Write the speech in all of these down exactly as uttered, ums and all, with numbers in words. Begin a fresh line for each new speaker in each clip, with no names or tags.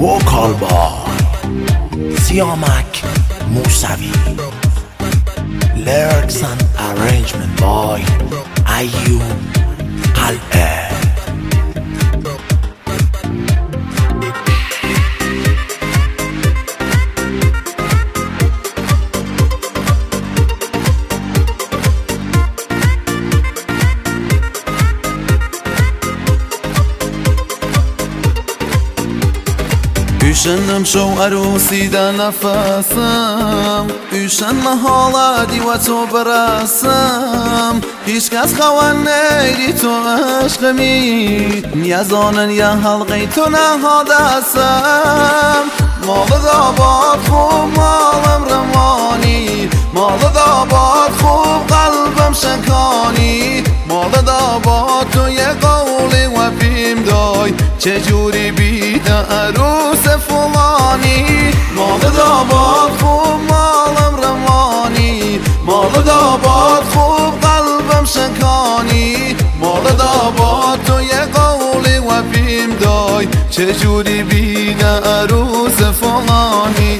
وکال بای سیامک موسوی. Lyrics and arrangement by ایوب قلعه.
Üşendim şov arusida nefesem, üşenme haladi ve to برسم. هیچ کس خوان نیدی تو عشقمی، نیازانن یا حلقی تو نهادسم. مال داباد خوب مالم رمانی، مال داباد خوب قلبم شکانی. مال داباد تو یه قولی و بیم دای، چجوری بیده عروس فلانی. مال داباد خوب مالم روانی، مال داباد خوب قلبم شکانی. مال داباد تو یه قولی و بیم دای، چجوری بیده عروس فلانی.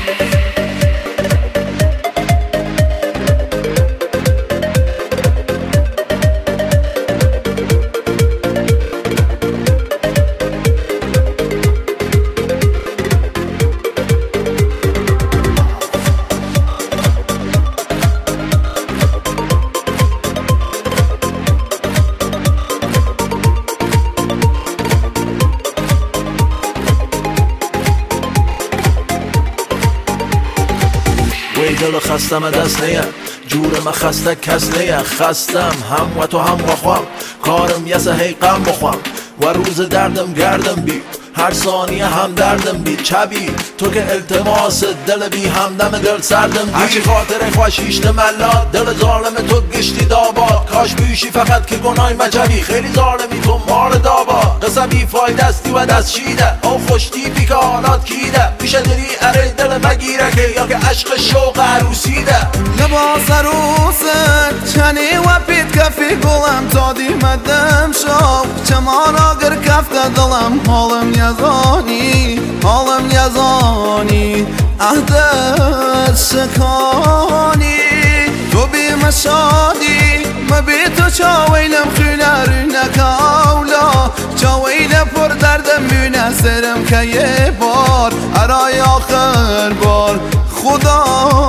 وی دل خستم دست نیم، جور من خسته کس نیم. خستم هم و تو هم و خوام، کارم یه هی غم بخوام. و روز دردم گردم بی، هر ثانیه هم دردم بی. چبی تو که التماس دل بی همدم دل سردم بی. هرچی خاطر خوشیشت ملاد، دل ظالم تو گشتی داباد. کاش بیشی فقط که گناه مجبی، خیلی ظالمی تو مار داباد. قصه بی فایده استی و دست شیده، او خوشتی بی که حالات کیده. میشه دلی اره دل مگیره که یا که عشق شوق عروسیده.
لباس عروست چنی و پیت کفی گلم تا دیمدم شو. چمان آگر کفت دلم حالم یزانی، حالم یزانی. عهدت شکانی تو بی مشادی، ما بی تو چاویلم خیلر نکاولا. چاویل پر دردم بینه سرم که یه بار، ارای آخر بار خدا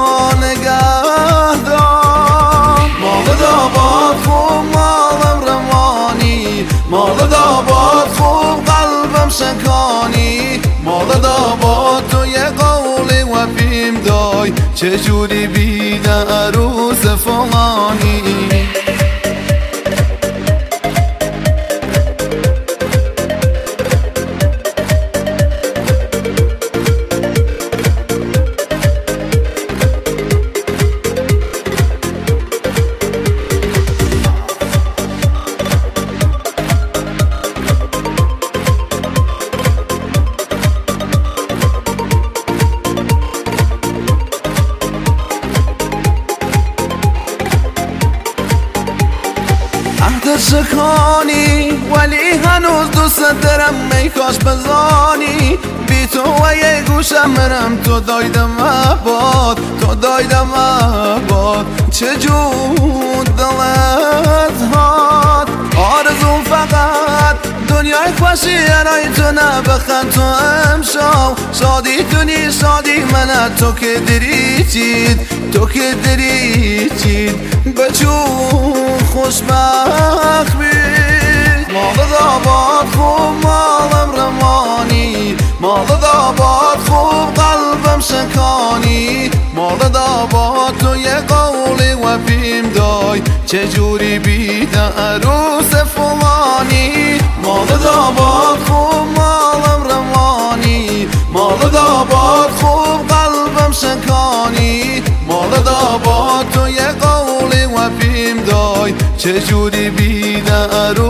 نگه دار. مال داباد خوب مالم روانی، مال داباد خوب قلبم شکانی. مال داباد تو یه قولی و بیم دای، چجوری بیده عروس فلانی. عهد شکانی ولی هنوز دوست دارم، میکاش بزانی. بی تو و یه گوشم مرم، تو دایدم عباد، تو دایدم عباد. چجور دلت هاد آرزون فقط دنیای خوشی ارای تو نبخن. تو امشو شادی دنی شادی منه، تو که دریچید، تو که دریچید. بچون خوشبخت بید. مال داباد خوب مالم روانی، مال داباد خوب قلبم شکانی. مال داباد تو یه قولی و بیم دای، چجوری بیده عروس فلانی. مال داباد خوب مالم روانی، مال داباد خوب قلبم شکانی. مال داباد تو یه قولی و بیم دای، چجوری بیده عروس